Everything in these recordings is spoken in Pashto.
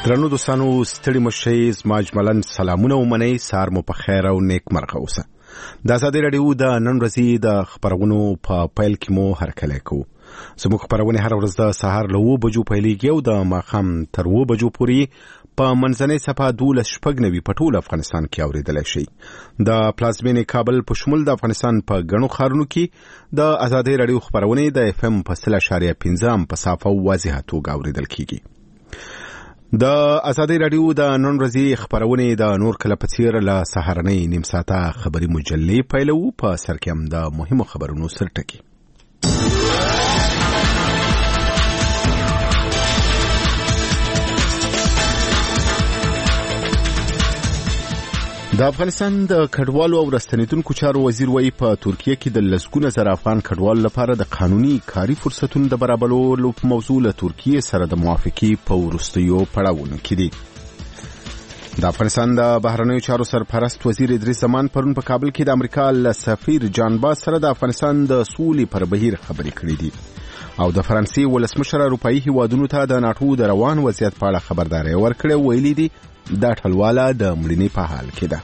درنو دوستانو ستړي مشئ زما اجملاً سلامونه ومنئ سار مو په خیر او نیک مرغه اوسه. د ازادي رادیو د نن ورځې د خبرونو په پیل کې مو هرکلی کوو. زموږ خبرونه هر ورځ د سهار له 9 بجو پیلېږي او د ماښام تر 9 بجو پورې په منځنۍ صفحه 12 په ټول افغانستان کې اورېدلی شي. د پلازمینې کابل په شمول د افغانستان په ګڼو ښارونو کې د ازادي رادیو خبرونه د FM په 0.5 په صافه واضحه توګه اورېدل کیږي. د ازادي رادیو د نن ورځې خبرونه د نور کله په څیر له سهارنۍ نیم ساعته خبري مجلې پیلو. په سر کې هم د مهمو خبرونو سرټکی. د افغانستان د کډوالو او راستنیدونکو چارو وزیر وایي په ترکیه کې د لسګونه زره افغان کډوالو لپاره د قانوني کاري فرصتونو د برابرولو په موضوع له ترکیه سره د موافقې په وروستیو پړاوونو کې دي. د افغانستان د بهرنیو چارو سرپرست وزیر ادریس زمان پرون په کابل کې د امریکا له سفیر جان باز سره د افغانستان د سولې پر بهیر خبرې کړې دي او د فرانسې ولسمشر اروپایي هیوادونو ته د ناټو د روان وضعیت په اړه خبرداري ورکړې. ویلي دي دا ټلواله د مړینې په حال کې ده.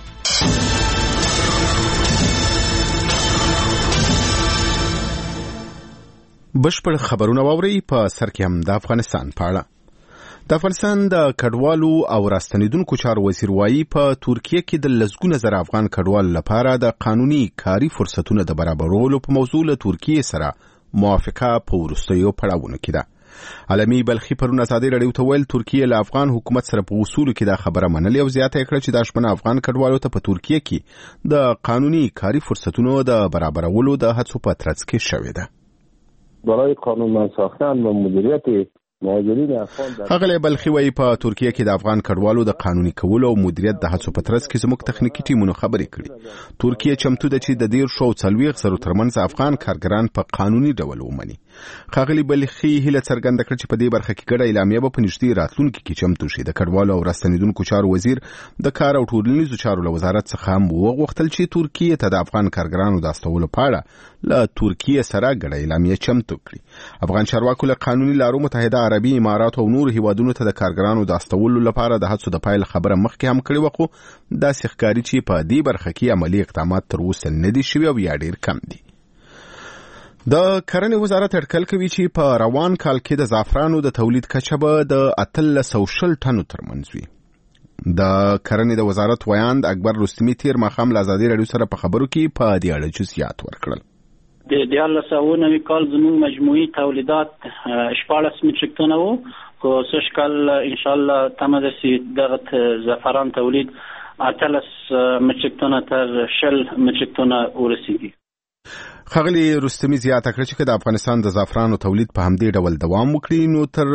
بشپړ خبرونه واوري. په سر کې هم د افغانستان په اړه. د افغانستان د کډوالو او راستنیدونکو چارو وزیر وایي په ترکیه کې د لسګونه زره افغان کډوالو لپاره د قانوني کاري فرصتونو د برابرولو په موضوع له ترکیه سره موافقه په وروستیو پړاوونو کې ده. علمي بلخي پرون ازادي رادیو ته ویل ترکیه له افغان حکومت سره په اصولو کې دا خبره منلې او زیاته کړه چې د شپنه افغان کډوالو ته په ترکیه کې د قانوني کاري فرصتونو د برابرولو د هڅو په ترڅ کې شوې ده. برای قانون ساختن و مدیریت مهاجرین افغان هغه بلخي وایي په ترکیه کې د افغان کډوالو د قانوني کولو او مدیریت د هڅو په ترڅ کې زموږ تخنیکی ټیمونو خبرې کړي. ترکیه چمتو ده چې د 140 ترمنځ افغان کارګران په قانوني ډول ومني. خاغلی بلخي هله څرګنده کړ چې په دې برخه کې ګډه اعلامیه به په نږدې راتلونکي کې چمتو شي. د کډوالو او راستنیدونکو چارو وزیر د کار او ټولنیزو چارو له وزارت څخه هم وغوښتل چې ترکیه ته د افغان کارګرانو د استولو په اړه له ترکیه سره ګډه اعلامیه چمتو کړي. افغان چارواکو له قانوني لارو متحده عربي امارات او نور هیوادونو ته د کارګرانو د استولو لپاره د هڅو د پایل خبره مخکې هم کړې وخو داسې ښکاري چې په دې برخه کې عملی اقدامات تر اوسه نه دي شوي او یا ډیر کم دي. د کرنې وزارت اټکل کوي چې په روان کال کې د زعفرانو د تولید کچه به د 1300 ټنو ترمنځ وي. د کرنې د وزارت ویاند اکبر رستمی تیر ماښام له ازادي رادیو سره په خبرو کې په دې اړه جزئیات ورکړل. د 1990 کال زموږ مجموعي تولیدات 14 میټریک ټن وو. کو سږ کال ان شاء الله تمه ده چې دغه زعفران تولید 18 میټریک ټن تر 20 میټریک ټن ورسیږي. خغلی رستمی زیاته کړ چې د افغانستان د زعفرانو تولید په همدې ډول دوام وکړي نو تر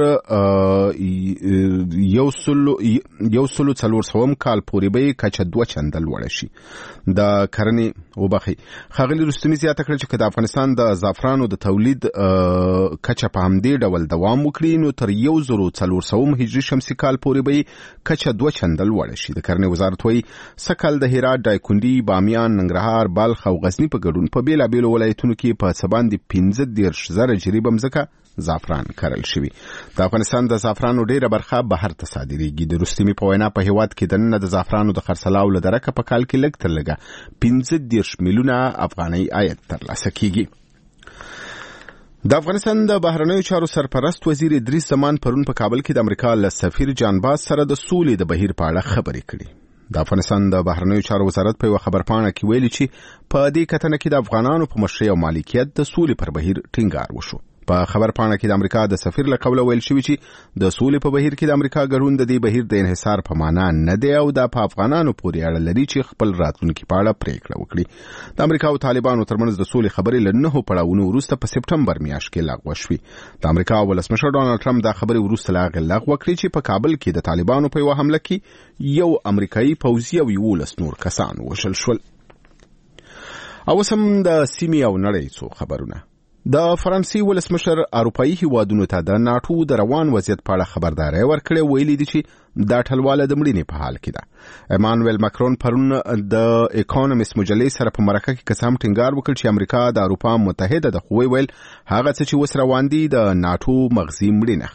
140 کال پورې به کچه 2 چنده لوړ شي. د کرنې وبخي خغلی رستمی زیاته کړ چې د افغانستان د زعفرانو د تولید کچه په همدې ډول دوام وکړي نو تر 1400 هجري شمسي کال پورې به کچه 2 چنده لوړ شي. د کرنې وزارت وایي سکل د هرات، دایکندي، بامیان، ننګرهار، بلخ او غزنی په ګډون په بیلابیلو ولایتونو کې په سباندې 15,000 جریبه مځکه زعفران کرل شوی. د افغانستان د زعفرانو ډیره برخه بهر ته صادریږي. د رستمی په وینا په هیواد کې دنه د زعفرانو د خرڅلاو له درکه په کال کې لږ تر لږه 15 میلیونه افغاني عاید ترلاسه کیږي. د افغانستان د بهرنیو چارو سرپرست وزیر ادریس زمان پرون په کابل کې د امریکا له سفیر جان باز سره د سولې د بهیر په اړه خبرې کړې. د افغانستان د بهرنیو چارو وزارت په خبرپاڼه کې ویلي چې په دې کتنه کې د افغانانو په مشرۍ او مالکیت د سولې پر بهیر ټینګار وشو. په خبرپاڼه کې د امریکا د سفیر له قوله ویل شوی چې د سولې په بهیر کې د امریکا ګډون د دې بهیر د انحصار په معنا نه دی او د افغانانو پورې اړه لري چې خپل راتلونکي په اړه پریکړه وکړي. د امریکا او طالبانو ترمنځ د سولې خبرې له 9 پړاوونو وروسته په سپټمبر میاشت کې لغوه شوې. د امریکا ولسمشر ډونالد ټرمپ دا خبرې وروسته لغوه کړې چې په کابل کې د طالبانو په یو حمله کې یو امریکایي پوځي او 11 نور کسان وشل شول. او سم د سیمې او نړۍ څو خبرونه. د فرانسې ولسمشر اروپایي هیوادونو ته د ناټو د روان وضعیت په اړه خبرداري ورکړې. ویلي دي چې دا ټلواله د مړینې په حال کې ده. ایمانوئل ماکرون پرون د اکونومیست مجلې سره په مرکه کې قسم ټینګار وکړ چې امریکا د اروپا متحده د خو ویل هغه څه چې وس روان دي د ناټو مغزي مړینه ښيي.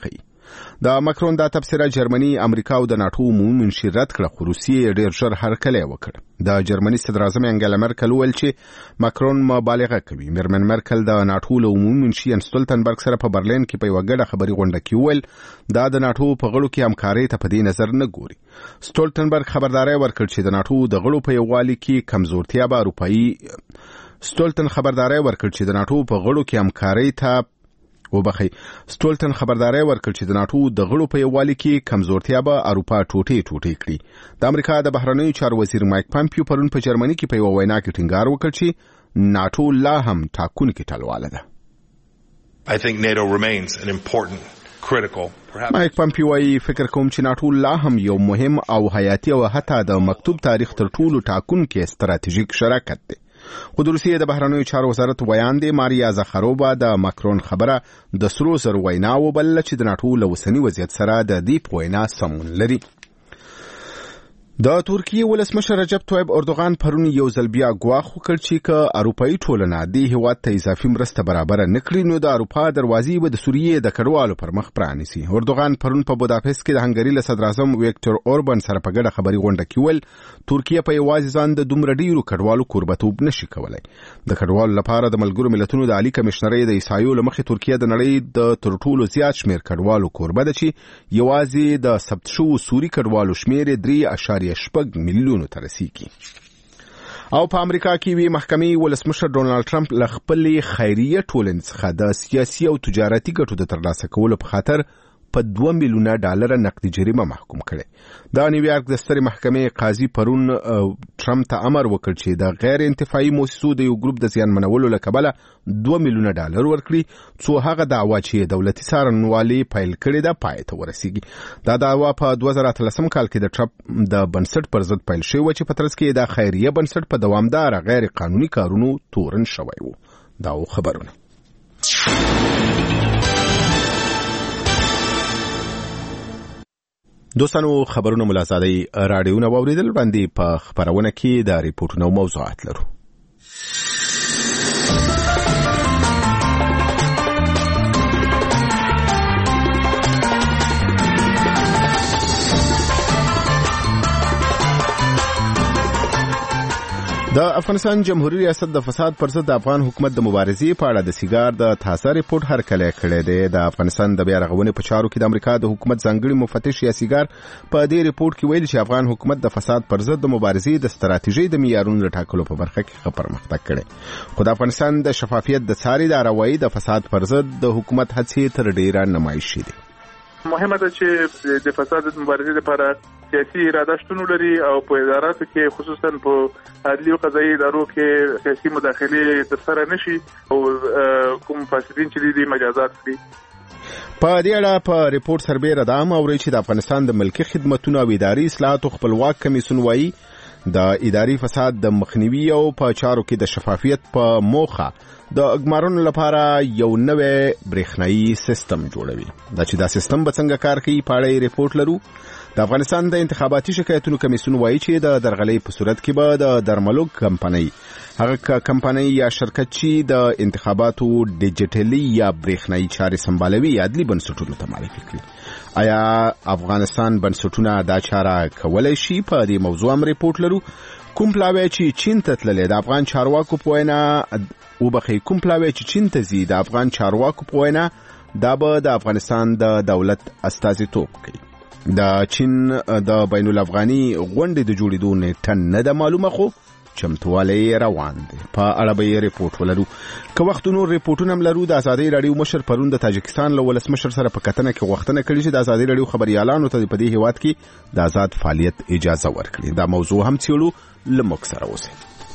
د ماکرون دا تبصره جرمني امریکا او د ناتو عمومي منشي رد کړه خو روسیې ډېر ژر هرکلی وکړ د جرمني صدر اعظم انګلا مرکل وویل چې ماکرون مبالغه کوي میرمن مرکل د ناتو له عمومي منشي ان ستولتنبرګ سره په برلین کې په یوه ګډه خبري غونډه کې وویل دا د ناتو په غړو کې همکارۍ ته په دې نظر نه ګوري ستولتنبرګ خبرداری ورکړ چې د ناتو د غړو په یووالي کې کمزورتیا به اروپایي ستولتن خبرداری ورکړ چې د ناتو په غړو کې همکارۍ ته ستولتن خبرداری ورکړ چې د ناتو د غړو په یووالي کې کمزورتیا به اروپا ټوټې کړي د امریکا د بهرنیو چارو وزیر مایک پامپیو پرون په جرمني کې په یوه وینا کې ټینګار وکړ چې ناتو لا هم ټاکونکې ټلواله ده. I think NATO remains an important critical مایک پامپیو وايي فکر کوم چې ناتو لا هم یو مهم او حیاتي او حتی د مکتوب تاریخ تر ټولو ټاکونکې ستراتیژیک شراکت دی. خو د روسیې د بهرنیو چارو وزارت ویان دی ماریا زخارووا د ماکرون خبره د سرو زرو وینا وبلله چې د ناتو له اوسني وضعیت سره د دې وینا سمون لري. د ترکیې ولسمشر رجب طیب اردوغان پرون یو ځل بیا ګواښ وکړ چې که اروپایي ټولنه دې هیواد ته اضافي مرسته برابر نه کړي نو د اروپا دروازې به د سوریې د کډوالو پر مخ پرانیسي. اردوغان پرون په بوداپست کې د هنګري له صدر اعظم ویکټور اوربان سره په ګډه خبري غونډه کې ویل ترکیه په یوازې ځان د دومره ډیرو کډوالو کوربتوب نشي کولای. د کډوالو لپاره د ملګرو ملتونو د عالی کمشنرۍ د عیسایو لمخې ترکیه د نړۍ د تر ټولو زیات شمیر کډوالو کوربه ده چې یوازې د ثبت شوو سوري کډوالو شمیر 3.6 میلیونو ته رسیږي. او په امریکا کې وی محکمې ولسمشر ډونالد ټرمپ له خپلې خیریه ټولنې څخه د سیاسي او تجارتي ګټو د ترلاسه کولو په خاطر په $2 میلیونه نقدي جریمه محکوم کړي. د نیویارک د سترې محکمې قاضي پرون ټرمپ ته امر وکړ چې د غیر انتفاعي مؤسسو د یو ګروپ د زیانمنولو له کبله $2 میلیونه ورکړي څو هغه دعوا چې دولتي څارنوالي پیل کړې ده پای ته ورسیږي. دا دعوا په 2013 کال کې د ټرمپ د بنسټ پر ضد پیل شوی و چې په ترڅ کې د خیریه بنسټ په دوامدار غیر قانوني کارونو تورن شوی و. دا خبرونه دوستانو خبرونه ملازادي رادیوونه واوریدل باندې په خبرونه کې د ریپورتونو موضوعات لرو. د افغانستان جمهوریت ریاست د فساد پر ضد د افغان حکومت د مبارزې په اړه د سیګار د تازه ریپورت هرکلی کړی دی. د افغانستان د بیا رغونې په چارو کې د امریکا د حکومت ځانګړي مفتش یا سیګار په دې ریپورت کې ویلي چې افغان حکومت د فساد پر ضد د مبارزې د ستراتیژۍ د معیارونو د ټاکلو په برخه کې ښه پرمختګ کړی. خو د افغانستان د شفافیت د څارې د اروایي د فساد پر ضد د حکومت هڅې تر ډیره نمایشي دي. مهمه ده چې د فساد مبارزې لپاره سیاسي اراده شتون لري او په اداراتو کې خصوصا په عدلي او قضایي ادارو کې سیاسي مداخله ترسره نشي او کوم فاسدین چې دي مجازات کړي. په دې اړه په ریپورت سربېره دا هم اوري چې د افغانستان د ملکي خدماتو او اداري اصلاحاتو خپلواک کمیسیون وايي د اداري فساد د مخنیوي او په چارو کې د شفافیت په موخه د اګمارونو لپاره یو نوې برېښنايي سیستم جوړوي. دا چې دا سیستم به څنګه کار کوي په اړه ریپورت لرو. د افغانستان د انتخاباتي شکایتونو کمیسیون وايي چې د درغلۍ په صورت کې به د درملو کمپنۍ هغه کمپنۍ یا شرکت چې د انتخاباتو ډیجیټلي یا برېښنايي چارې سمبالوي عدلي بنسټونو ته معرفي کړي. آیا افغانستان بنسټونه دا چاره کولای شي؟ په دې موضوع هم ریپورت لرو. کوم پلاوی چې چین ته تللی د افغان چارواکو په وینا کوم پلاوی چې چین ته ځي د افغان چارواکو په وینا دا به د افغانستان د دولت استازیتوب کوي. د چین د بین الافغاني غونډې د جوړېدو نیټه نه ده معلومه خو چمتوالی روان دی. په اړه به ریپورت ولرو. که وخت نور ریپورتونه هم لرو. د ازادي رادیو مشر پرون د تاجکستان له ولسمشر سره په کتنه کې غوښتنه کړې چې د ازادي رادیو خبريالانو ته په دې هیواد کې د آزاد فعالیت اجازه ورکړي. دا موضوع هم څېړو. لموږ سره اوسئ.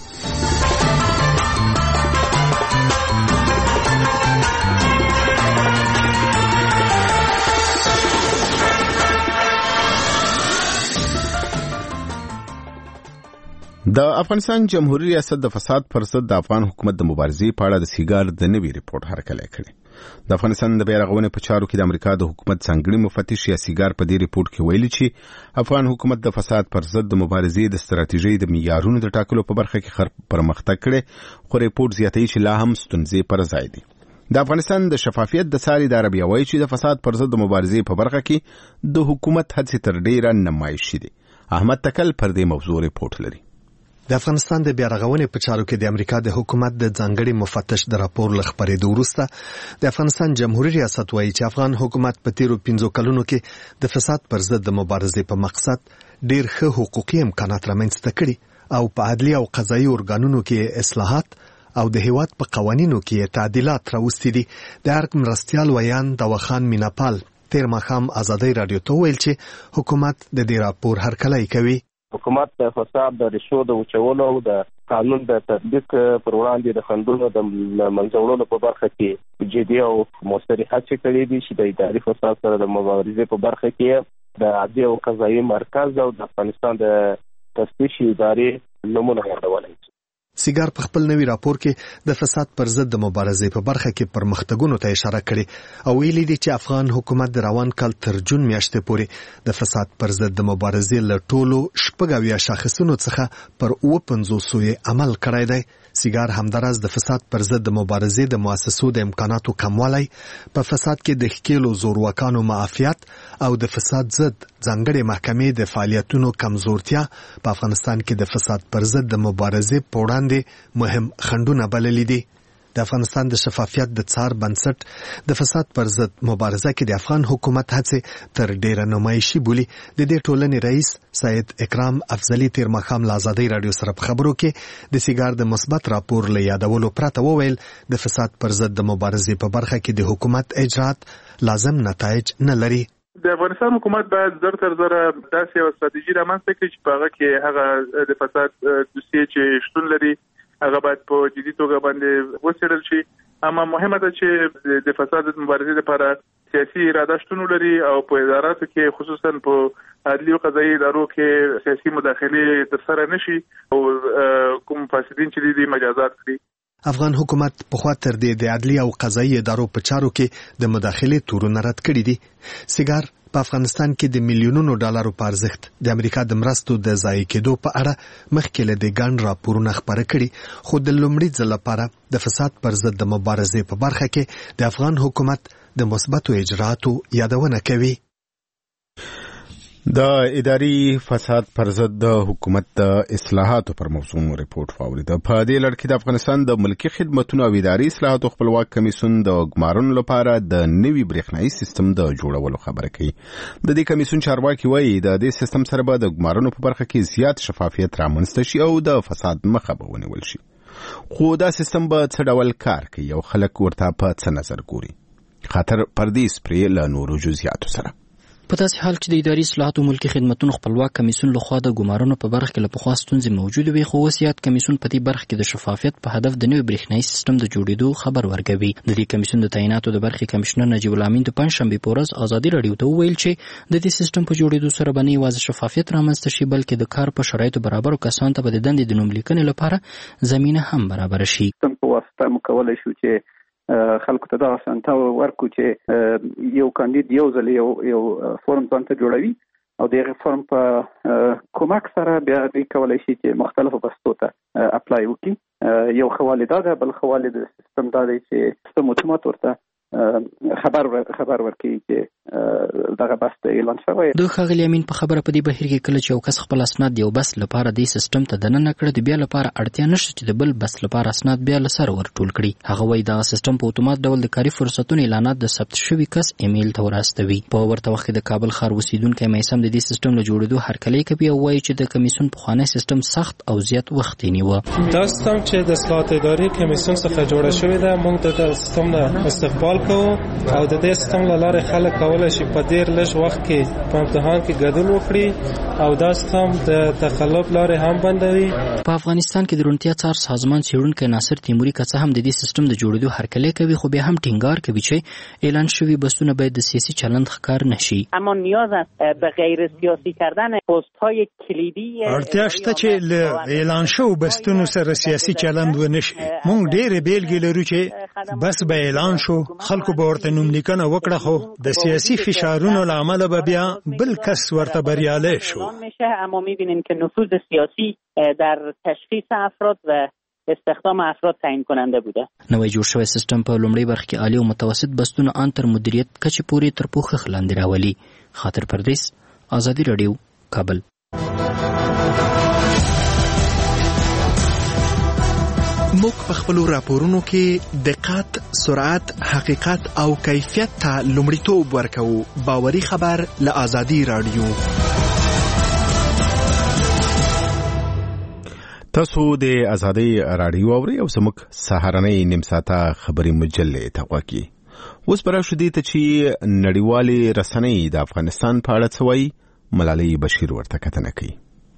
د افغانستان جمهوریت ریاست د فساد پر ضد د افغان حکومت د مبارزې په اړه د سیګار د نوي ریپورت هرکلی کړی. د افغانستان د بیا رغونې په چارو کې د امریکا د حکومت ځانګړي مفتش یا سیګار په دې ریپورت کې ویلي چې افغان حکومت د فساد پر ضد د مبارزې د ستراتیژۍ د معیارونو د ټاکلو په برخه کې پرمختګ کړی. خو ریپورت زیاتوي چې لا هم ستونزې پر ځای دي. د افغانستان د شفافیت د ساري د عربیه وایي چې د فساد پر ضد مبارزې په برخه کې د حکومت هڅې تر ډیره نمایشي دي. احمد تکل پر دې موضوع ریپورت لري. د افغانستان د بیارغونې په چارو کې د امریکا د حکومت د ځانګړي مفتش د راپور له خپرېدو وروسته د افغانستان جمهوریت ریاست وایي چې افغان حکومت په تیرو 15 کلونو کې د فساد پر ضد د مبارزې په مقصد ډېر ښه حقوقي امکانات رامنځته کړي او په عدلي او قضایي ارګانونو کې اصلاحات او د هیواد په قوانینو کې تعدیلات راوستي دي. د ارګ مرستیال ویان داوخان میناپال تیر ماښام ازادۍ رادیو ته ویل چې حکومت د دې راپور هرکلی کوي. حکومت د فساد د ریښو د وچولو او د قانون د تطبیق پر وړاندې د خنډونو د منځوړلو په برخه کې جدي او مؤثرې هڅې کړې دي چې د اداري فساد سره د مبارزې په برخه کې د عدلي او قضایي مرکز او د افغانستان د تفتیشي ادارې نومونه یادولی. سیګار په خپل نوي راپور کې د فساد پر ضد د مبارزې په برخه کې پرمختګونو ته اشاره کړې او ویلي دي چې افغان حکومت د روان کال تر جون میاشتې پورې د فساد پر ضد د مبارزې له ټولو 80 شاخصونو څخه پر 50 عمل کړی دی. سیګار همدارس د فساد پر ضد د مبارزې د مؤسسو د امکاناتو کموالی، په فساد کې د ښکېلو زورواکانو معافیت او د فساد ضد ځانګړې محکمې د فعالیتونو کمزورتیا په افغانستان کې د فساد پر ضد د مبارزې په وړاندې مهم خنډونه بللي دي. د افغانستان د شفافیت د څار بنسټ د فساد پر ضد مبارزه کې د افغان حکومت هڅې تر ډیره نمایشي بولي. د دې ټولنې رئیس سید اکرام افضلی تیر ماښام له ازادۍ رادیو سره په خبرو کې د سیګار د مثبت راپور له یادولو پرته وویل د فساد پر ضد د مبارزې په برخه کې د حکومت اجرات لازم نتایج نه لري. د افغانستان حکومت باید زر تر زره داسې یو ستراتیژي رامنځته کړي چې په هغه کې هغه د فساد دوسیې چې شتون لري هغه باید په جدي توګه باندې وڅېړل شي. اما مهمه ده چې د فساد مبارزې لپاره سیاسي اراده شتون لري او په اداراتو کې خصوصا په عدلي او قضایي ادارو کې سیاسي مداخله ترسره نشي او کوم فاسدین چې دي مجازات کړي. افغان حکومت په خوا تر دې د عدلي او قضایي ادارو په چارو کې د مداخلې تورونه رد کړي دي. سیګار په افغانستان کې د میلیونونو ډالرو په ارزښت د امریکا د مرستو د ضایع کېدو په اړه مخکې له دې ګڼ راپورونه خپاره کړي، خو د لومړي ځل لپاره د فساد پر ضد د مبارزې په برخه کې د افغان حکومت د مثبتو اجراتو یادونه کوي. د اداري فساد پر ضد د حکومت د اصلاحاتو پر موضوع مو ریپورت واورید. په دې لړ کې د افغانستان د ملکي خدمتونو او اداري اصلاحاتو خپلواک کمیسیون د ګمارنو لپاره د نوي برېښنایي سیستم د جوړولو خبره کوي. د دې کمیسیون چارواکي وایي د دې سیستم سره به د ګمارنو په برخه کې زیات شفافیت رامنځته شي او د فساد مخه به ونیول شي. خو دا سیستم به څه ډول کار کوي او خلک ورته په څه نظر ګوري؟ خاطر پردیس پرې له نورو جزئیاتو سره. په داسې حال چې د اداري اصلاحاتو ملکي خدمتونو خپلواک کمیسیون لخوا د ګمارنو په برخه کې له پخوا ستونزې موجودې وي، خو اوس یاد کمیسیون په دې برخه کې د شفافیت په هدف د نوي برېښنایي سیستم د جوړېدو خبر ورکوي. د دې کمیسیون د تعیناتو د برخې کمشنر نجیب الامین د پنجشنبې په ورځ ازادي راډیو ته وویل چې د دې سیستم په جوړېدو سره به نه یوازې شفافیت رامنځته شي بلکې د کار په شرایطو برابرو کسانو ته به د دندې د نوم لیکنې لپاره زمینه هم برابره شي. په واسطه مو کولی شو چې خلکو ته دا اسانتیا ورکو چې یو کاندید یو ځل یو فورم ځانته جوړوي او د هغې فورم په کومک سره بیا دوی کولی شي چې مختلفو بستو ته اپلای وکړي. یو ښه والي دا ده، بل ښه والي د سیستم دا دی چې سیستم اتومات ورته خبر ورکړي چې دغه بس د اعلان شوی. د ښاغلي امین په خبره په دې بهیر کې کله چې یو کس خپل اسناد یو بس لپاره دې سیستم ته دننه کړ، د بیا لپاره اړتیا نشته چې د بل بس لپاره اسناد بیا له سره ورټول کړي. هغه وایي دغه سیستم په اتومات ډول د کاري فرصتونو اعلانات د ثبت شوي کس ایمیل ته ورستوي. په ورته وخت کې د کابل ښار اوسیدونکی میثم د دې سیستم له جوړېدو هرکلی کوي او وایي چې د کمیسیون پخوانی سیستم سخت او زیات وخت یې نیوه. دا سیستم چې د اصلاحات اداري کمیسیون څخه جوړه شوې ده، موږ د دې سیستم نه استقبال کوو او د دې سیستم له لارې خلک کولی شي په ډېر لږ وخت کې په امتحان کې ګډون وکړي او دا سیستم د تقلب لارې هم بندوي. په افغانستان کې د روڼتیا څار سازمان څېړونکی ناصر تیموري که څه هم د دې سیستم د جوړېدو هرکلی کوي، خو بیا هم ټینګار کوي چې اعلان شوي بسونه باید د سیاسي چلند ښکار نشي. اما نیاز است به غیر سیاسی کردن پست‌های کلیدی. اړتیا شته چې له اعلان شوو بستونو سره سیاسي چلند ونشي. موږ ډېرې بیلګې لرو چې بس به اعلان شو، خلکو به ورته نوم لیکنه وکړه، خو د سیاسي فشارونو له امله به بیا بل کس ورته بریالی شو. اما می‌بینیم که نفوذ سیاسی در تشخیص افراد و استخدام افراد تعیین کننده بوده. نوې جوړ شوی سیستم په لومړی برخه کې عالی او متوسط بستونه ان تر مدیریت کچې پورې تر پوښښ لاندې راولي. خاطر پردیس، آزادي رادیو، کابل. موږ په خپلو راپورونو کې دقت، سرعت، حقیقت او کیفیت ته لومړیتوب ورکوو. باوري خبر له آزادي رادیو. تاسو د آزادي رادیو اورئ او زموږ سهارنۍ نیم ساعته خبري مجلې ته غواړئ. اوس پر شو دي ته چې نړیوالې رسنۍ د افغانستان په اړه څه وایي. ملالۍ بشیر ورته کتنه کوي.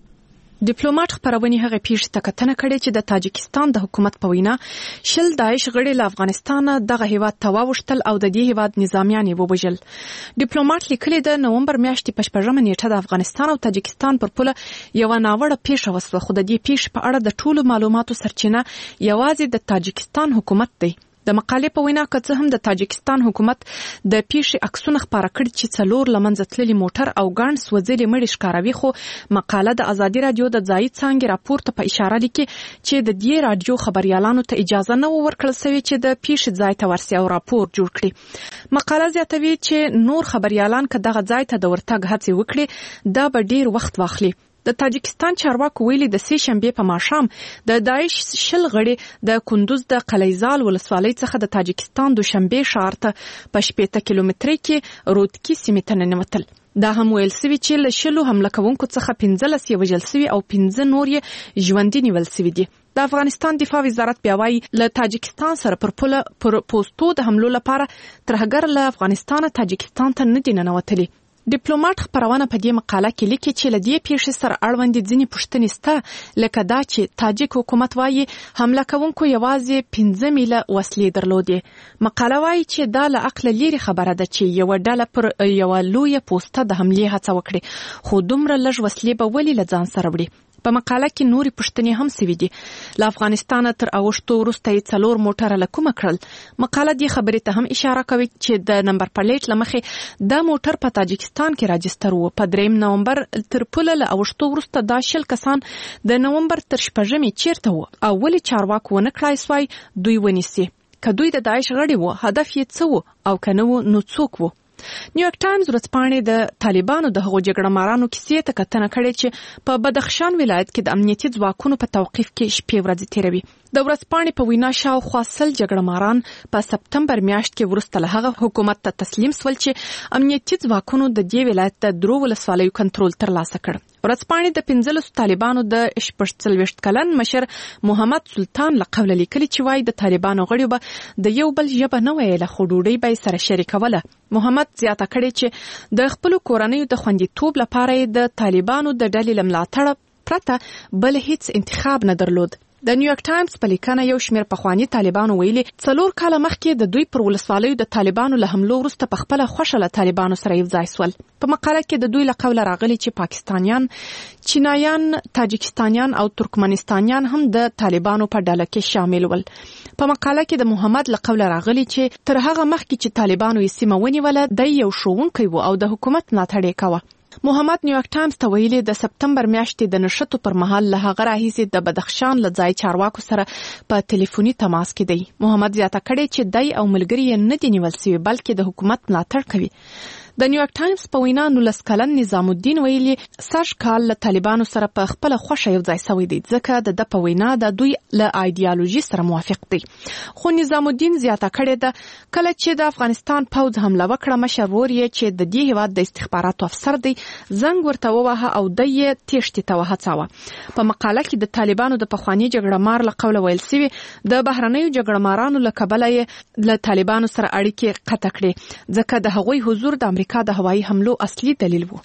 ډیپلوماټ خبرونه هغه پیښې ته کتنه کړې چې د تاجکستان د حکومت په وینا شل داعش غړي له افغانستان دغه هیواد ته واوښتل او د دې هیواد نظامیان یې وبوجل. ډیپلوماټ لیکلي د نومبر میاشتې په 14مه نیټه د افغانستان او تاجکستان پر پوله یو ناوړه پیښه وسوه، خو د دې پیښې په اړه د ټولو معلوماتو سرچینه یوازې د تاجکستان حکومت دی. د مقالې په وینا که څه هم د تاجکستان حکومت د پیښې عکسونه خپاره کړي چې 4 لمنځه تللي موټر او ګڼ سوځلي مړي ښکاروي، خو مقاله د آزادي رادیو د ځایي څانګې راپور ته په اشاره لیکي چې د دې رادیو خبريالانو ته اجازه نه ورکړل شوې چې د پیښې ځای ته ورسي او راپور جوړ کړي. مقاله زیاتوي چې نور خبريالان که دغه ځای ته د ورتګ هڅه وکړي دا به ډیر وخت واخلي. د تاجکستان چارواکو ویلي د سې شنبه په ماښام د داعش شل غړي د کندوز د قلیزال ولسوالۍ څخه د تاجکستان دوشنبه ښار ته په 80 کیلومترۍ کې رودکی سیمې ته ننوتل. دا هم ویل سوي چې له شلو حمله کوونکو څخه 15 یې وژل سوي او 15 نور یې ژوندي نیول سوي دي. د افغانستان دفاع وزارت بیا وايي له تاجکستان سره پر پوله پر پوسټو د حملو لپاره ترهګر له افغانستان تاجکستان ته نه دي ننوتلي. ډیپلوماټ خبرونه په دې مقاله کې لیکي چې له دې پیښې سره اړوند ځینې پوښتنې شته، لکه دا چې تاجک حکومت وايي حمله کوونکو یوازې 15 میله وسلې درلودې. مقاله وايي چې دا له عقل لري خبره ده چې یو ډله پر یو لوی پوسټه د حملې هڅه وکړي، خو دومره لږ وسلې به ولې له ځان سره وړي. په مقاله کې نوري پوښتنې هم سوي دي. له افغانستان تر اوښتو وروسته یې 4 موټر له کومه کړل. مقاله دې خبرې ته هم اشاره کوي چې د نمبر پلیټ لمخې دا موټر په تاجکستان کې راجستر وو. په 3 نومبر تر پوله له اوښتو وروسته دا شل کسان د نومبر تر 14مې چیرته وو او ولې چارواکو ونه کړای سوای دوی ونیسي. که دوی د داعش غړي وو هدف یې څه وو او کنه وو نو څوک وو. نیویارک ټایمز ورځپاڼې د طالبانو د هغو جګړه مارانو کیسې ته کتنه کړې چې په بدخشان ولایت کې د امنیتي ځواکونو په توقیف کې شپې ورځې تیروي. د ورځپاڼې په وینا شاوخوا 100 جګړه ماران په سپتمبر میاشت کې وروسته له هغه حکومت ته تسلیم شول چې امنیتي ځواکونو د دې ولایت د 3 ولسوالیو کنټرول ترلاسه کړ. ورځپاڼې د 15 طالبانو د 40 کلن مشر محمد سلطان له قوله لیکلي چې وايي د طالبانو غړي به د یو بل ژبه نه ویله خو ډوډۍ به سره شریکوله. محمد زیاته کړې چې د خپل کورنۍ د خوندیتوب لپاره د طالبانو د ډلې لملاتړ پرته بل هیڅ انتخاب نه درلود. د نیویارک ټایمز په لیکنه یو شمېر پخوانی طالبانو ویلي 4 کاله مخکې د دوی پر ولسوالیو د طالبانو له حملو وروسته په خپل خوښه له طالبانو سره یو ځای سول. په مقاله کې د دوی له قوله راغلي چې پاکستانیان، چینایان، تاجکستانیان او ترکمنستانیان هم د طالبانو په ډله کې شامل ول. په مقاله کې د محمد له قوله راغلي چې تر هغه مخکې چې طالبانو یې سیمه ونیوله د یو ښوونکی و او د حکومت ملاتړ یې کاوه. محمد نیویارک ټایمز ته ویلي د سپتمبر میاشتې د نشټو پر مهال له هغه راهیسې د بدخشان له ځای چارواکو سره په ټلیفوني تماس کې دی. محمد زیاته کړې چې دی او ملګري یې نه دي نیول سوي بلکې د حکومت ملاتړ کوي. د نیویارک ټایمز په وینا 19 کلن نظام الدین ویلي سږ کال له طالبانو سره په خپل خوښه یو ځای شوی دی ځکه د په وینا د دوی له ایډیالوژي سره موافق دی. خو نظام الدین زیاته کړې ده کله چې د افغانستان پوځ حمله وکړه مشر ور یې چې د دې هیواد د استخباراتو افسر دی زنګ ورته ووهه او د یې تېښتې ته وهڅاوه. په مقاله کې د طالبانو د پخوانی جګړه مار له قوله ویل سوي د بهرنیو جګړه مارانو له کبله یې له طالبانو سره اړیکې قطع کړې ځکه د هغوی حضور د امریکا د هوایي حملو اصلي دلیل وو.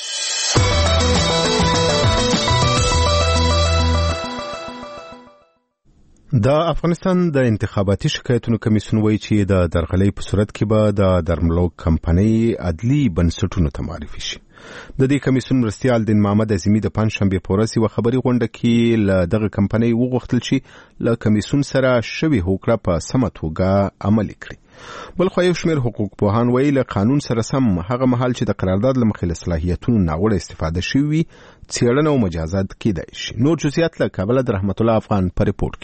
د افغانستان د انتخاباتي شکایتونو کمیسیون وایي چې د درغلۍ په صورت کې به د درملو کمپنۍ عدلي بنسټونو ته معرفي شي. د دې کمیسیون مرستیال دین محمد اعظمي د پنځشنبه په ورځ یوه خبري غونډه کې له دغه کمپنۍ وغوښتل چې له کمیسیون سره شوې هوکړه په سمه توګه عملي کړي. بلخو یو شمېر حقوق پوهان وایي له قانون سره سم هغه مهال چې د قرارداد له مخې له صلاحیتونو ناوړه استفاده شوې وي څېړنه او مجازات کېدای شي. نور جزئیات له کابل د رحمت الله افغان په ریپورت کې.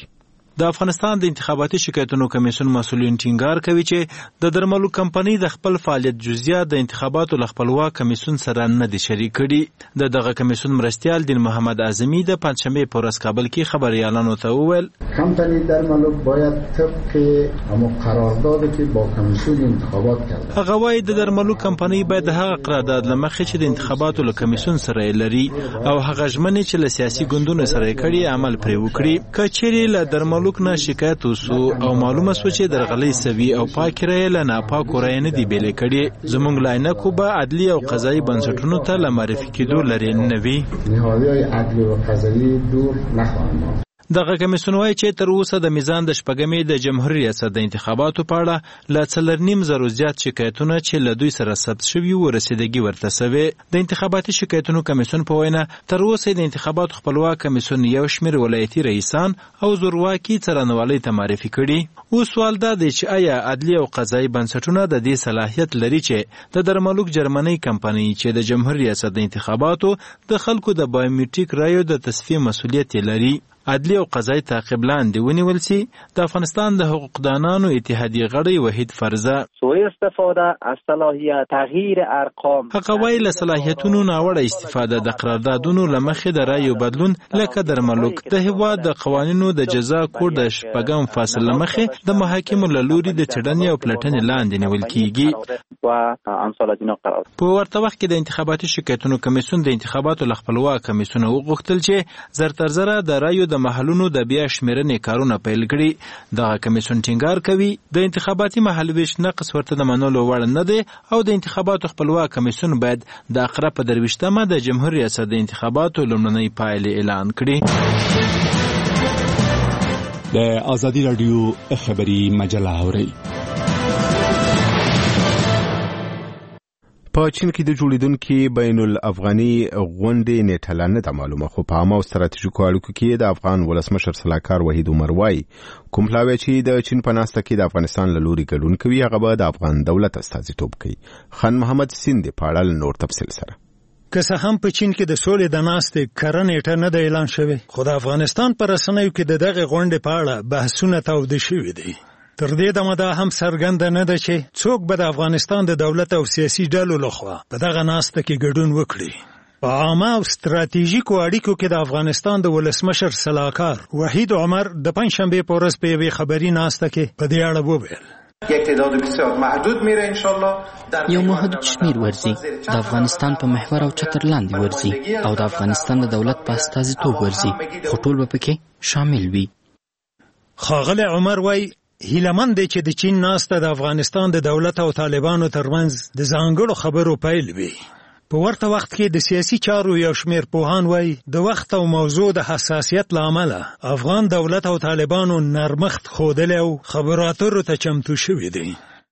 د افغانستان د انتخاباتي شکایتونو کمیسیون مسؤلین ټینګار کوي چې د درملو کمپنۍ د خپل فعالیت جزئیات د انتخاباتو له خپلواک کمیسیون سره نه دي شریک کړي. دغه کمیسیون مرستیال دین محمد اعظمي د پنځشنبه په ورځ کابل کې خبريالانو ته وویل کمپنی درملو باید طبق همون قراردادی که با کمیسیون انتخابات کرده. هغه وايي د درملو کمپنۍ باید هغه قرارداد لمخې چې د انتخاباتو له کمیسیون سره لري او هغه ژمنې چې له سیاسي ګوندونو سره کړي عمل پرې وکړي. کچېرې له درملو نه شکایت وسو او معلومه سو چې درغلي سوي او پاک رای له ناپاک رای نه دی بیل کړي. زمونږ لاینه کو به عدلی او قضایي بنسټونو ته لمعرفي کېدو لري نه وي. نهادهای عدلی و قضایي دور نخواهند. دغه کمیسیون وايي چې تر اوسه د میزان د شپږمې د جمهوریت ریاست د انتخاباتو په اړه له 4.5 زیات شکایتونه چې له دوی سره ثبت شوي و رسیدګي ورته سوي. د انتخاباتي شکایتونو کمیسیون په وینا تر اوسه د انتخاباتو خپلواک کمیسیون یو شمېر ولایتي رئیسان او زورواکي څارنوالۍ ته معرفي کړي. اوس سوال دا دی چې آیا عدلي او قضایي بنسټونه د دې صلاحیت لري چې د درملوک جرمنۍ کمپنۍ چې د جمهوریت ریاست د انتخاباتو د خلکو د بایومټریک رایو د تصفیه مسؤلیت لري. عدلی او قضایي تعقیب لاندې ونیول سي. د افغانستان د حقوقدانانو اتحادیه غړی وحید فرزه سوء استفاده از صلاحیت تغییر ارقام هغه وایي له صلاحیتونو ناوړه استفاده د قراردادونو له مخې د رایو بدلون لکه درملوک د هیواد د قوانینو د جزا کوډ د شپږم فصل له مخې د محاکمو له لوري د څېړنې او پلټنې لاندې نیول کیږي. په ورته وخت کې د انتخاباتي شکایتونو کمیسیون د انتخاباتو له خپلواک کمیسیون وغوښتل چې زرترزره د رایو د محلونو د بیا شمیرنې کارونه پیل کړي. دغه کمیسیون ټینګار کوي د انتخاباتي محل ویش نقص ورته د منلو وړ نه دی او د انتخاباتو خپلواک کمیسیون باید د اقرا په 23مه د جمهوریت ریاست د انتخاباتو لومړنۍ پایلې اعلان کړي. د ازادي رادیو خبري مجله اوري. په چین کې د جوړیدونکو بین الافغاني غونډې نیټه نه ده معلومه، خو په عامه او ستراتیژیکو اړیکو کې د افغان ولسمشر سلاکار وحید عمر وايي کوم پلاوی چې د چین په ناسته کې د افغانستان له لوري ګډون کوي هغه به د افغان دولت استازیتوب کوي. خان محمد سیند په اړه نور تفصیل سره که څه هم په چین کې د سولې د ناستې کره نیټه نه ده اعلان شوې، خو د افغانستان په رسنیو کې د دغه غونډې په اړه بحثونه تاوده شوي دي. تر دې دمه دا هم څرګنده نه ده چې څوک به د افغانستان د دولت او سیاسي ډلو لخوا په دغه ناسته کې ګډون وکړي. په عامه او ستراتیژیکو اړیکو کې د افغانستان د ولسمشر سلاکار وحید عمر د پنځشنبه په ورځ په یوې خبري ناسته کې په دې اړه وویل یک تعداد بسیار محدود میره ان شاء الله یو محدود شمیر ورزي د افغانستان په محور او چتر لاندې ورزي او د افغانستان د دولت په استازیتوب ورزي، خو ټول به پکې شامل وي. ښاغلی عمر وايي هیلمن دی چې د چین ناسته د افغانستان د دولت او طالبانو ترمنځ د ځانګړو خبرو پیل وي. په ورته وخت کې د سیاسي چارو یو شمیر پوهان وايي د وخت او موضوع د حساسیت له امله افغان دولت او طالبانو نرمښت ښودلی او خبرو اترو ته چمتو شوي دي.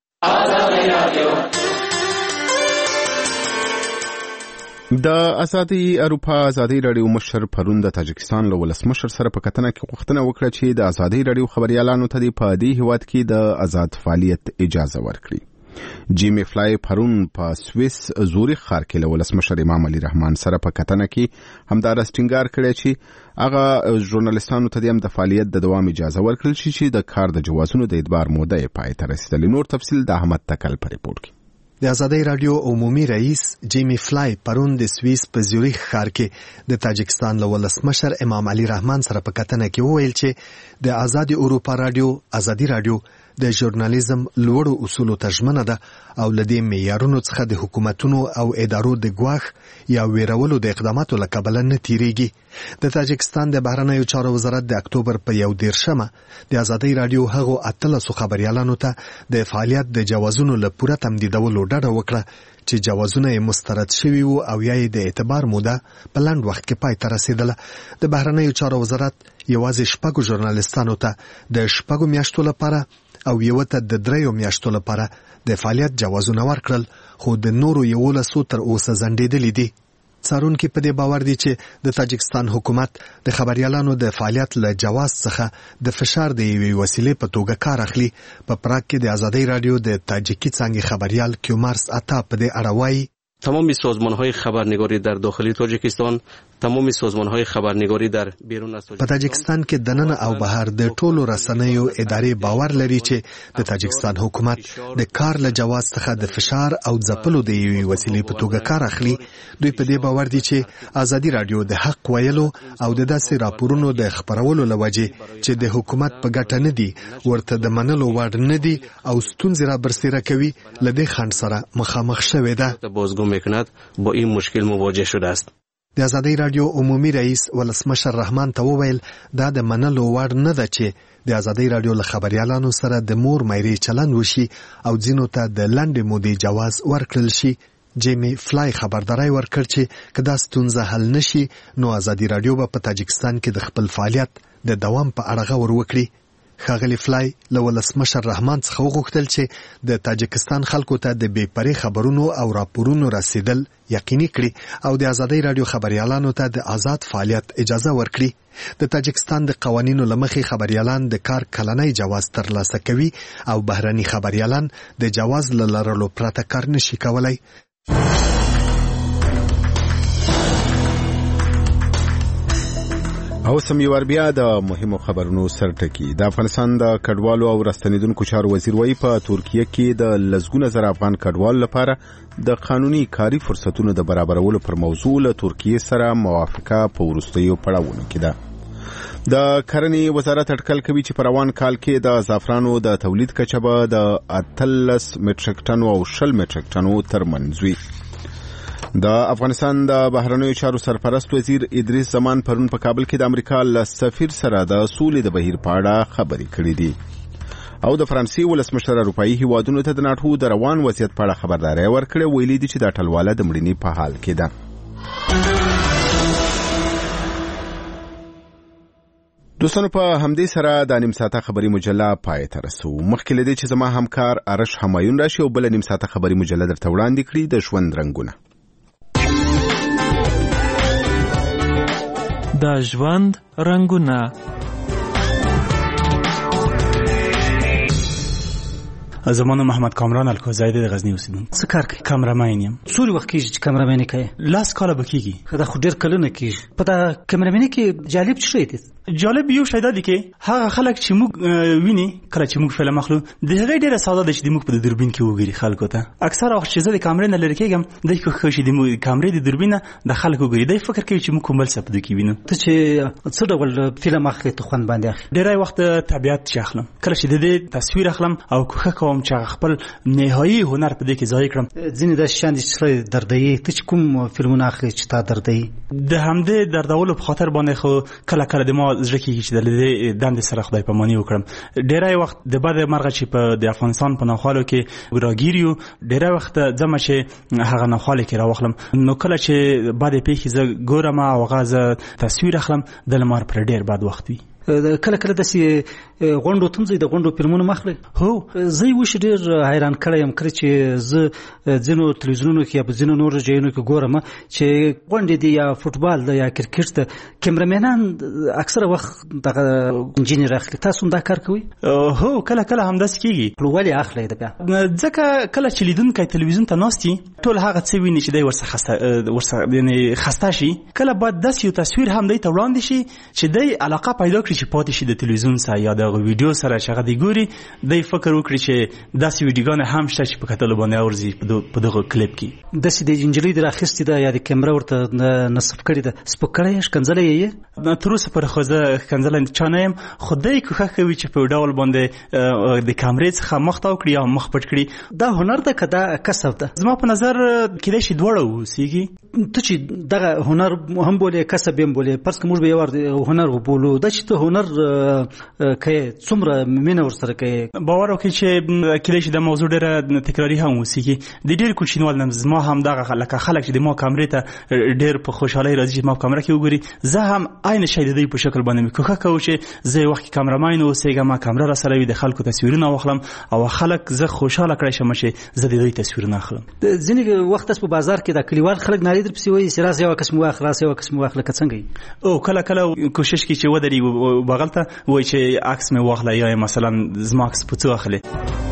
د ازادي اروپا ازادي رادیو مشر پرون د تاجکستان له ولسمشر سره په کتنه کې غوښتنه وکړه چې د ازادي رادیو خبريالانو ته په دې هیواد کې د آزاد فعالیت اجازه ورکړي. جیمی فلای پرون په سویس زوریخ ښار کې له ولسمشر امام علي رحمان سره په کتنه کې همدارس ټینګار کړی چې هغه ژورنالیستانو ته هم د فعالیت د دوام اجازه ورکړل شي چې د کار د جوازونو د اعتبار موده یې پای ته رسیدلې. نور تفصیل د احمد تکل په ریپورت کې. د ازادي رادیو عمومي رئیس جیمی فلای پرون د سویس په زوریخ ښار کې د تاجکستان له ولسمشر امام علي رحمان سره په کتنه کې وویل چې د ازادي اروپا رادیو ازادي رادیو د ژورنالیزم لوړو اصولو ته ژمنه ده او له دې معیارونو څخه د حکومتونو او ادارو د ګواښ یا ویرولو د اقداماتو له کبله نه تیریږي. د تاجکستان د بهرنیو چارو وزارت د اکتوبر په 1 د ازادي رادیو هغو 18 خبريالانو ته د فعالیت د جوازونو له پوره تمدیدولو ډاډ وکړه چې جوازونه یې مسترد شوي وو او یا یې د اعتبار موده په لنډ وخت کې پای ته رسیدله. د بهرنیو چارو وزارت یوازې 6 ژورنالیستانو ته د 6 میاشتو لپاره او یو ته د 3 میاشتو لپاره د فعالیت جوازونه ورکړل، خو د نورو 11 تر اوسه ځنډېدلي دي. څارونکي په دې باور دي چې د تاجکستان حکومت د خبريالانو د فعالیت له جواز څخه د فشار د یوې وسیلې په توګه کار اخلي. په پراګ کې د ازادي رادیو د تاجیکی څانګې خبريال کیومارس عطا په دې اړه وایي تمام سازمان‌های خبرنگاری در داخل تاجیکستان تمام سازمان‌های خبرنگاری در بیرون از په تاجکستان کې دننه او بهر د ټولو رسنیو ادارې باور لري چې د تاجکستان حکومت د کار له جواز څخه د فشار او ځپلو د یوې وسیلې په توګه کار اخلي. دوی په دې باور دي چې ازادي رادیو د حق ویلو او د داسې راپورونو د خپرولو لوجې چې د حکومت په ګټه نه دي ورته د منلو وړ نه دي او ستونزې را برسېره کوي له دې خنډ سره مخامخ شوې ده. بازگو میکند با این مشکل مواجه شده است. د ازادي رادیو عمومي رئیس ولسمشر رحمان ته وویل دا د منلو وړ نه ده چې د ازادي رادیو له خبريالانو سره د مور مېرې چلند وشي او ځینو ته د لنډې مودې جواز ورکړل شي. جیمی فلای خبرداري ورکړ چې که دا ستونزه حل نشي نو ازادي رادیو به په تاجکستان کې د خپل فعالیت د دوام په اړه غور وکړي. ښاغلي فلای له ولسمشر رحمان څخه وغوښتل چې د تاجکستان خلکو ته د بې پرې خبرونو او راپورونو رسیدل یقیني کړي او د ازادي رادیو خبريالانو ته د آزاد فعالیت اجازه ورکړي. د تاجکستان د قوانینو له مخې خبريالان د کار کلنۍ جواز ترلاسه کوي او بهرني خبريالان د جواز له لرلو پرته کار نشي کولای. او سم یو بیا د مهمو خبرونو سرټکی. د افغانستان د کډوالو او راستنیدونکو چارو وزیر وایي په ترکیه کې د لزګونه زر افغان کډوالو لپاره د قانوني کاري فرصتونو د برابرولو پر موضوع له ترکیه سره موافقه په وروستیو پړاوونو کې ده. د کرنې وزارت اټکل کوي چې په روان کال کې د زعفرانو د تولید کچه به د 18 میټریک ټن او 20 میټریک ټنو ترمنځ وي. د افغانستان د بهرنیو چارو سرپرست وزیر ادریس زمان پرون په کابل کې د امریکا له سفیر سره د سولې د بهیر په اړه خبرې کړې دي او د فرانسې ولسمشر اروپایي هیوادونو ته د ناټو د روان وضعیت په اړه خبرداري ورکړې. ویلي دي چې د ټلواله د مړینې په حال کې ده. دوستانو په همدې سره د نیم ساعته خبري مجله پای ته رسو. مخکې له دې چې زما همکار ارش همایون راشي او بل نیم ساعته خبري مجله درته وړاندې کړي د ژوند رنگونه. د ژوند رنگونه. زمانه محمد کامران الکوزایده د غزنی اوسیدونکو. څه کار کوي؟ کامرامین یم. څوري وخت کېږي چې کامرامین کوي؟ لاس کاله بکیږي. دا خو ډیر کلونه کېږي. په دا کامرامین کې جالب څه شي دي؟ جالب یو شی دی چې هغه خلک چې موږ ویني کله چې موږ فلم اخلو د هغه ډیره ساده ده چې موږ په دوربین کې وګوري خلکو ته. اکثر وخت چې زه د کامرې نه لری کېږم د کوم شي د کامرې د دوربین د خلکو وګوري د فکر کوي چې موږ کومل څه په دې کې وینو. ته چې څه ډول فلم اخلي ته خوند باندې اخلي؟ ډیره وخت طبيعت چې اخلم کله چې د دې تصویر اخلم او کوخه کوم چې خپل نهایی هنر په دې کې ځای کړم. ځینې د شان دي چې دردي ته چې کوم فلمونه اخلي چې تا دردي د همدې دردولو په خاطر باندې خو کله کله د ما زړه کې چې د دند سره خدای پاماني وکړم. ډیره وخت د بعد مرغه چې په د افغانستان په ناخوالو کې راګیریو ډیره وخت ځم چې هغه ناخواله کې راوخلم نو کله چې بعد پیښې زه ګورم او غازه تصویر اخلم د لمر پر ډیر بعد وخت وي. کله کله د سی غونډو تمځي د غونډو فلمونو مخله هو زه وش ډیر حیران کړم کړ چې زه ځینو تلویزیونونو کې په ځینو نور ځایونو کې ګورم چې غونډې دي یا فوتبال دی یا کرکټ ته کیمرامنان اکثره وخت د انجینیر اخلي. تاسو دا کار کوي؟ هو کله کله همداس کیږي. پلوالي اخلي دا ځکه کله چې لیدونکو تلویزیون ته ناستي ټول هغه څه ویني چې دی ورسره یعنی خسته شي. کله بعد داس یو تصویر هم دی ته وړاندې شي چې دی علاقه پیدا کړي چې پاتې شي د تلویزیون سره یا د ویډیو سره شغه دی ګوري د فکر وکړي چې داسې ویډیوګان هم شته چې په کتلو باندې اورځي په دغه کلیپ کې داسې د انجلۍ د راخستې ده یا د کیمرا ورته نصب کړي ده سپکړی شکنځلې یې تر اوسه پر خوځه شکنځلې چانه يم خدای کوخه کوي چې په ډول باندې د کیمرې څخه مخ تا وکړي یا مخ پټ کړي. دا هنر ده کدا کسب ده زما په نظر کې شي دوړو سیږي. ته چې دغه هنر هم بولې کسب هم بولې پرس کوم به یو هنر وبولو د چې ته هنر کې څومره مینه ورسره کوي باور وکړي چې کله چې د موضوع ډېره تکراری هم وسیږي د ډېر کوچنیوال زما هم دغه خلک چې د ما کیمرې ته ډېر په خوشحالي راځي چې ما کیمرا کې وګوري زه هم عین شی د دې په شکل باندې کوخه کوم چې زه وخت کیمرامین اوسېږم ما کیمرا را سره وي د خلکو تصویرونه واخلم او خلک زه خوشاله کړی شم چې زه د دې تصویرونه اخلم. ځینې وخت په بازار کې د کلیوال خلک ناری در پسې وایي سراس یو قسم واخ راس یو قسم واخ لکه څنګه او کله کله کوشش کوي چې ودري بغلته وایي چې عکس مې واخله یا مثلا زما عکس پڅو اخلي.